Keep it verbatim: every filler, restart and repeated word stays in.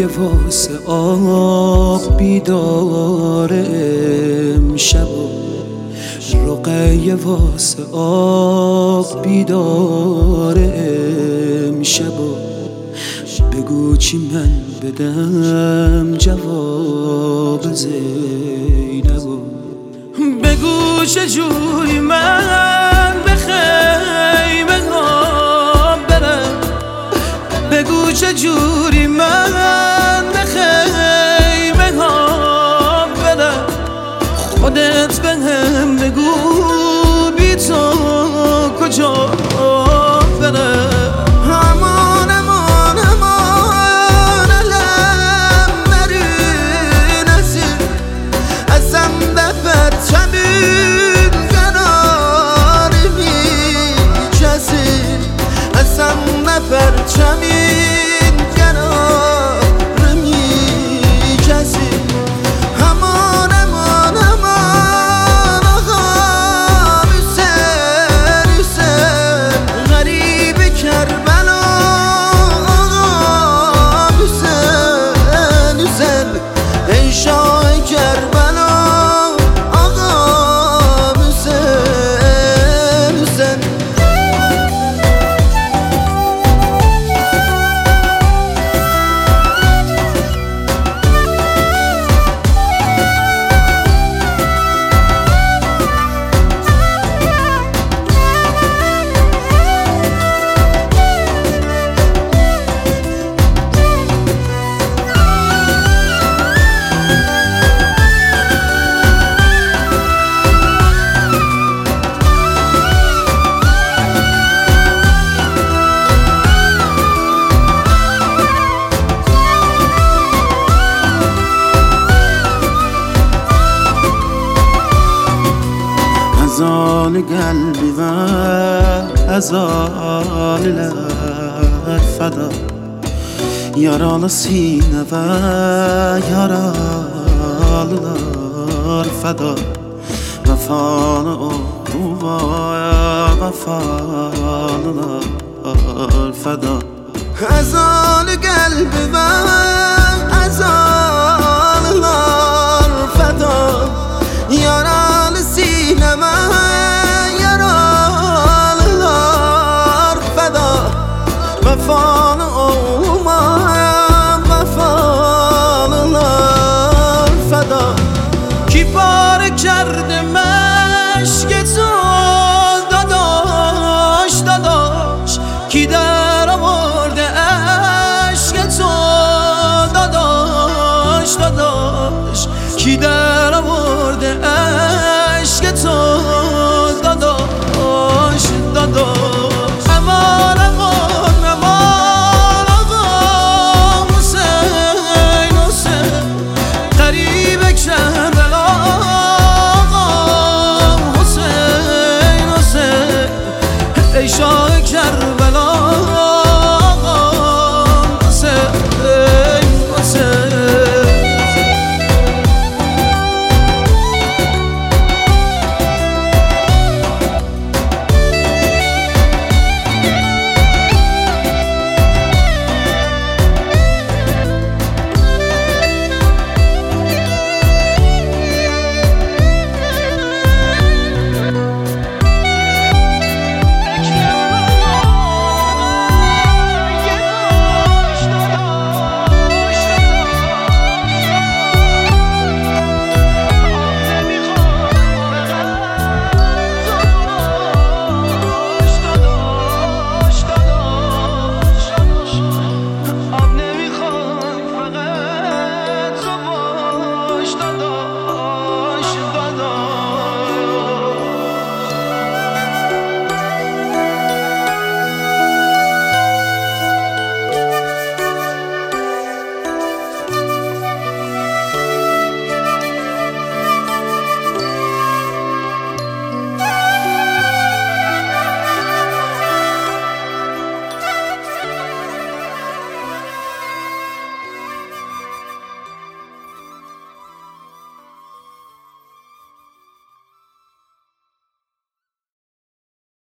واسه آب بیدار امشب رقیه واسه آب بیدار امشب بگو چی من بدم جواب زینبو بگو چجوری من به خیمه ها برم بگو چجوری من به خیمه ها برم خودت به هم بگو بی تو کجا برم امان امان امان علم نرین ازین ازم دفر چمین کناری می کسی ازم نفر چمین کنار می کسی امان امان امان آقا حسین حسین غریب کربلا آقا حسین حسین ای شاه کربلا آقا حسین حسین از آن قلبی و از آن لب فدا یارال سینه و یارالlar فدا وفان او و وفالlar فدا از آن قلبی و از آن لار فدا یارال سینه و یارالlar فدا وفان او ما وفالlar فدا کی پاره کرده مشک تو داداش داداش کی در آورده عشق تو داداش داداش کی در آورده عشق تو داداش داداش امان امان امان آقا حسین حسین غریب کربلا آقا حسین حسین ای شاه